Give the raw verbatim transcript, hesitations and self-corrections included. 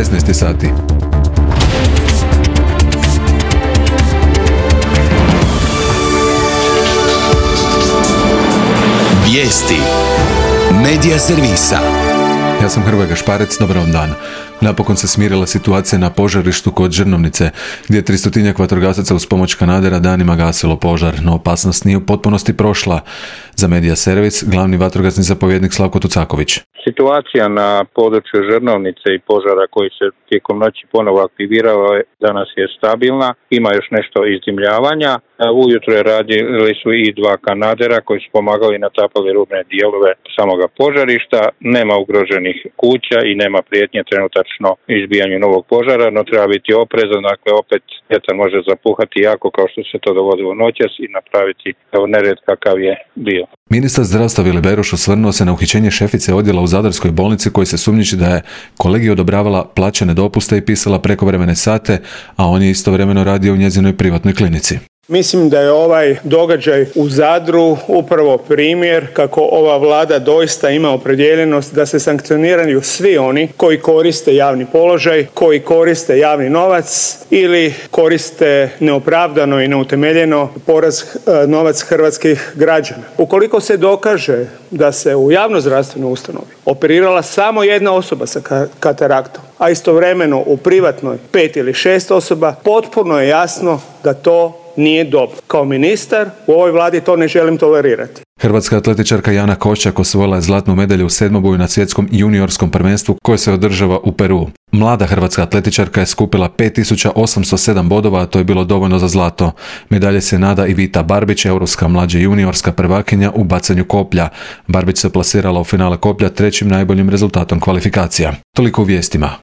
šesnaest sati. Vijesti Medija servisa. Ja sam Hrvoje Gašparec, dobar vam dan. Napokon se smirila situacija na požarištu kod Žrnovnice, gdje je tristotinjak vatrogasaca uz pomoć kanadera danima gasilo požar, no opasnost nije u potpunosti prošla. Za Medija servis, glavni vatrogasni zapovjednik Slavko Tucaković. Situacija na području Žrnovnice i požara koji se tijekom noći ponovo aktivirao danas je stabilna, ima još nešto izdimljavanja. Ujutro je radili su i dva kanadera koji su pomagali i natapali rubne dijelove samoga požarišta. Nema ugroženih kuća i nema prijetnje trenutačno izbijanju novog požara, no treba biti oprezan, dakle opet vjetar može zapuhati jako kao što se to dogodilo noćas i napraviti nered kakav je bio. Ministar zdravstva Vili Beroš osvrnuo se na uhićenje šefice odjela u Zadarskoj bolnici koji se sumnjiči da je kolegi odobravala plaćene dopuste i pisala prekovremene sate, a on je istovremeno radio u njezinoj privatnoj klinici. Mislim da je ovaj događaj u Zadru upravo primjer kako ova vlada doista ima opredjeljenost da se sankcioniraju svi oni koji koriste javni položaj, koji koriste javni novac ili koriste neopravdano i neutemeljeno poraz novac hrvatskih građana. Ukoliko se dokaže da se u javnozdravstvenoj ustanovi operirala samo jedna osoba sa kataraktom, a istovremeno u privatnoj pet ili šest osoba, potpuno je jasno da to nije dobro. Kao ministar u ovoj vladi to ne želim tolerirati. Hrvatska atletičarka Jana Košćak osvojila je zlatnu medalju u sedmoboju na svjetskom juniorskom prvenstvu koje se održava u Peruu. Mlada hrvatska atletičarka je skupila pet tisuća osamsto sedam bodova, a to je bilo dovoljno za zlato. Medalje se nada i Vita Barbić, europska mlađa juniorska prvakinja u bacanju koplja. Barbić se plasirala u finale koplja trećim najboljim rezultatom kvalifikacija. Toliko u vijestima.